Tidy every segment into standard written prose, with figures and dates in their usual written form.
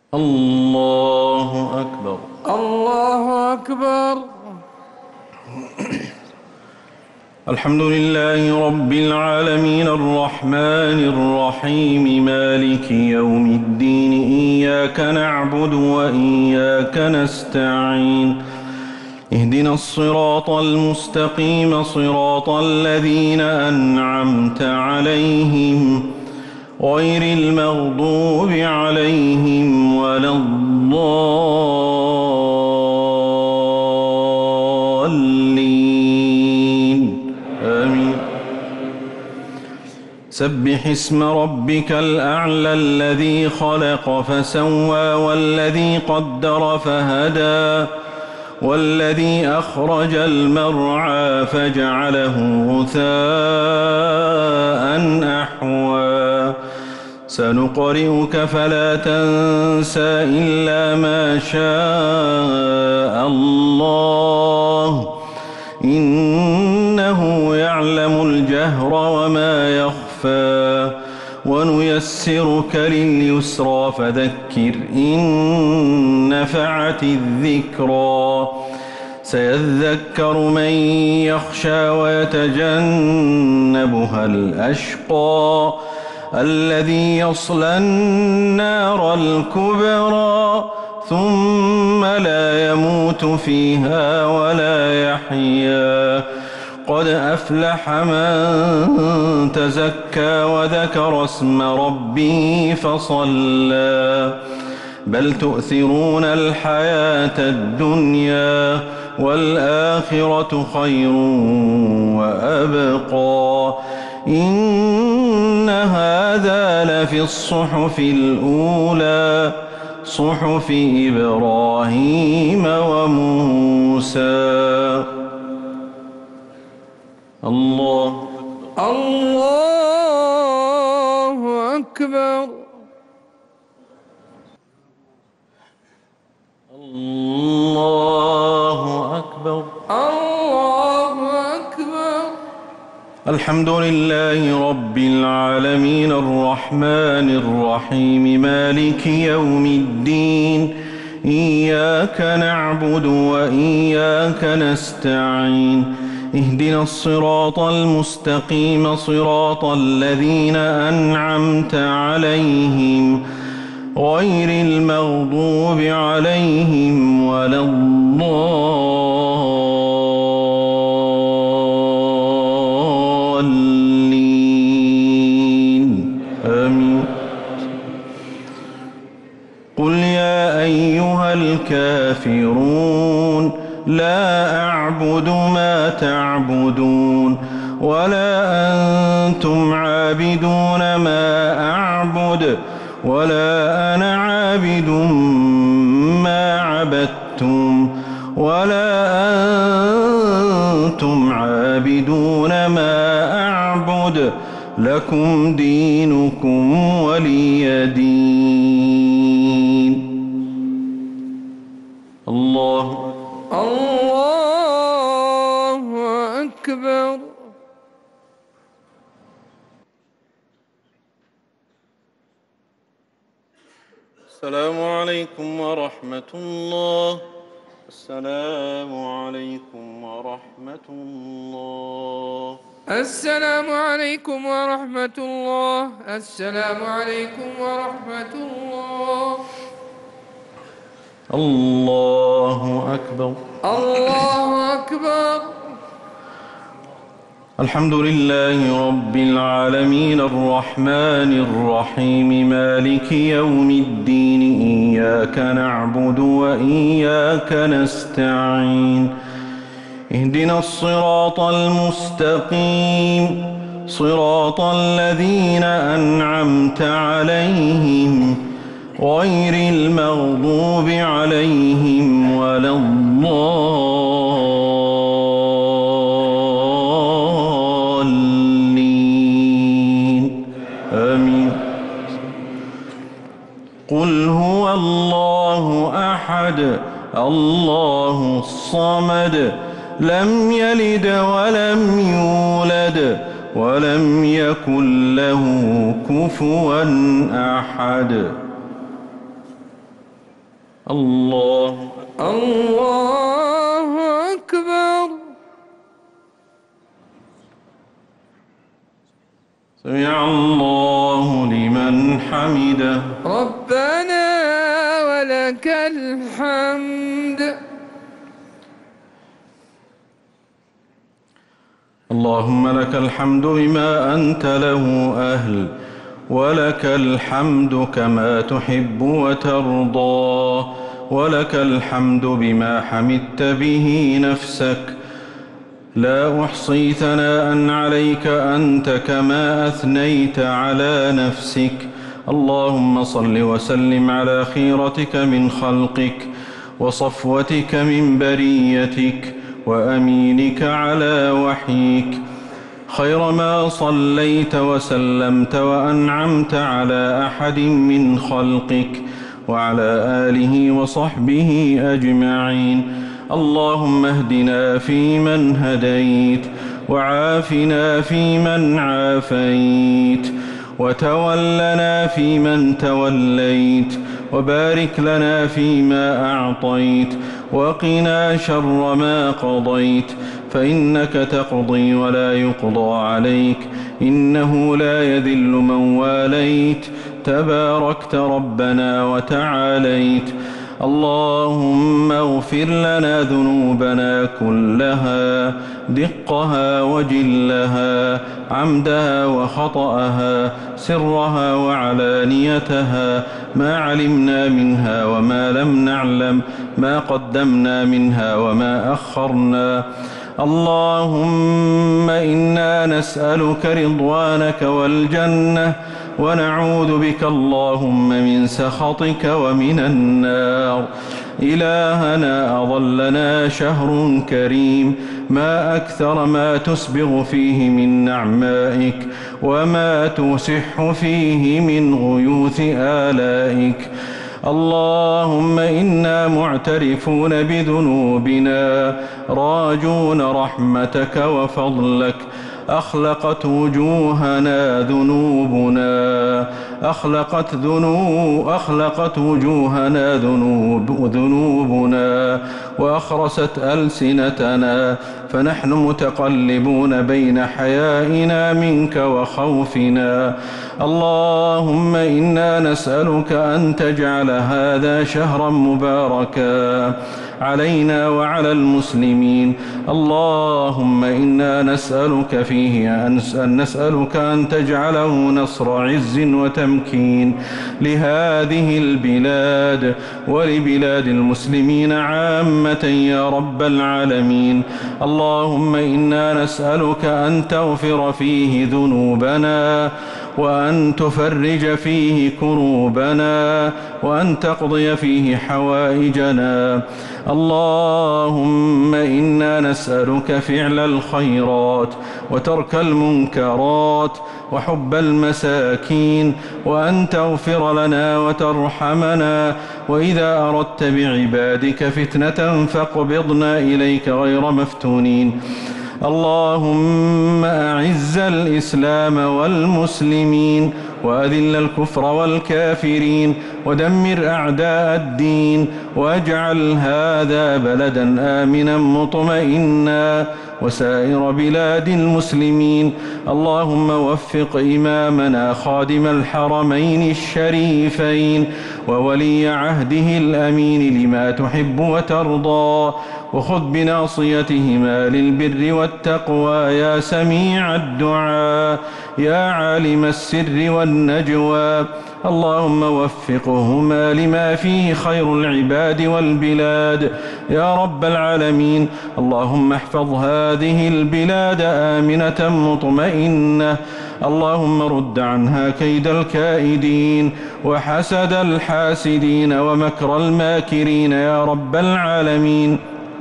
الله أكبر. الله أكبر. الحمد لله رب العالمين الرحمن الرحيم مالك يوم الدين إياك نعبد وإياك نستعين اهدنا الصراط المستقيم صراط الذين أنعمت عليهم غير المغضوب عليهم ولا الضالين آمين. سبح اسم ربك الأعلى الذي خلق فسوى والذي قدر فهدى والذي أخرج المرعى فجعله غثاء أحوى سنقرئك فلا تنسى إلا ما شاء الله إنه يعلم الجهر وما يخفى ونيسرك لليسرى فذكر إن نفعت الذكرى سيذكر من يخشى ويتجنبها الأشقى الذي يصلى النار الكبرى ثم لا يموت فيها ولا يحيا قد أفلح من تزكى وذكر اسم ربه فصلى بل تؤثرون الحياة الدنيا والآخرة خير وأبقى إن هذا لفي الصحف الأولى صحف إبراهيم وموسى. الله أكبر. الله أكبر. الله أكبر. الحمد لله رب العالمين الرحمن الرحيم مالك يوم الدين إياك نعبد وإياك نستعين اهدنا الصراط المستقيم صراط الذين أنعمت عليهم غير المغضوب عليهم ولا الضالين آمين. قل يا أيها الكافرون لا أعبد ما تعبدون ولا أنتم عابدون ما أعبد ولا أنا عابد ما عبدتم ولا أنتم عابدون ما أعبد لكم دينكم ولي دين. الله أكبر. السلام عليكم ورحمة الله. السلام عليكم ورحمة الله. السلام عليكم ورحمة الله. السلام عليكم ورحمة الله. الله أكبر. الله أكبر. الحمد لله رب العالمين الرحمن الرحيم مالك يوم الدين إياك نعبد وإياك نستعين اهدنا الصراط المستقيم صراط الذين أنعمت عليهم غير المغضوب عليهم ولا الضالين آمين. قل هو الله أحد الله الصمد لم يلد ولم يولد ولم يكن له كفوا أحد. الله الله أكبر. سمع الله لمن حمده. ربنا ولك الحمد. اللهم لك الحمد بما أنت له أهل، ولك الحمد كما تحب وترضى، ولك الحمد بما حمدت به نفسك، لا أحصي ثناء عليك أنت كما أثنيت على نفسك. اللهم صل وسلم على خيرتك من خلقك، وصفوتك من بريتك، وأمينك على وحيك، خير ما صليت وسلمت وأنعمت على أحد من خلقك، وعلى آله وصحبه أجمعين. اللهم اهدنا فيمن هديت، وعافنا فيمن عافيت، وتولنا فيمن توليت، وبارك لنا فيما أعطيت، وقنا شر ما قضيت، فإنك تقضي ولا يقضى عليك، إنه لا يذل من واليت، تباركت ربنا وتعاليت. اللهم اغفر لنا ذنوبنا كلها، دقها وجلها، عمدها وخطأها، سرها وعلانيتها، ما علمنا منها وما لم نعلم، ما قدمنا منها وما أخرنا. اللهم إنا نسألك رضوانك والجنة، ونعوذ بك اللهم من سخطك ومن النار. إلهنا أظلنا شهر كريم، ما أكثر ما تسبغ فيه من نعمائك، وما تسح فيه من غيوث آلائك. اللهم إنا معترفون بذنوبنا، راجون رحمتك وفضلك. أخلقت وجوهنا ذنوبنا، أخلقت وجوهنا ذنوبنا، وأخرست ألسنتنا، فنحن متقلبون بين حيائنا منك وخوفنا. اللهم إنا نسألك أن تجعل هذا شهرا مباركا علينا وعلى المسلمين. اللهم إنا نسألك فيه نسألك أن تجعله نصر عز وتمكين لهذه البلاد ولبلاد المسلمين عامة يا رب العالمين. اللهم إنا نسألك أن تغفر فيه ذنوبنا، وأن تفرج فيه كروبنا، وأن تقضي فيه حوائجنا. اللهم إنا نسألك فعل الخيرات، وترك المنكرات، وحب المساكين، وأن تغفر لنا وترحمنا، وإذا أردت بعبادك فتنة فاقبضنا إليك غير مفتونين. اللهم أعز الإسلام والمسلمين، وأذل الكفر والكافرين، ودمر أعداء الدين، واجعل هذا بلدا آمنا مطمئنا، وسائر بلاد المسلمين. اللهم وفق إمامنا خادم الحرمين الشريفين وولي عهده الأمين لما تحب وترضى، وخذ بناصيتهما للبر والتقوى يا سميع الدعاء، يا عالم السر والنجوى. اللهم وفقهما لما فيه خير العباد والبلاد يا رب العالمين. اللهم احفظ هذه البلاد آمنة مطمئنة. اللهم رد عنها كيد الكائدين، وحسد الحاسدين، ومكر الماكرين يا رب العالمين.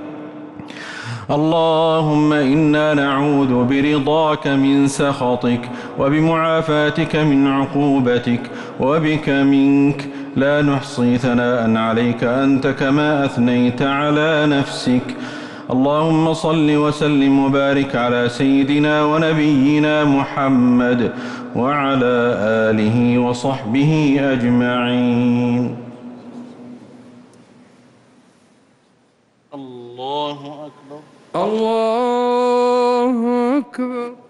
اللهم إنا نعوذ برضاك من سخطك، وبمعافاتك من عقوبتك، وبك منك، لا نحصي ثناء عليك أنت كما أثنيت على نفسك. اللهم صل وسلم وبارك على سيدنا ونبينا محمد وعلى آله وصحبه أجمعين. الله أكبر. الله أكبر.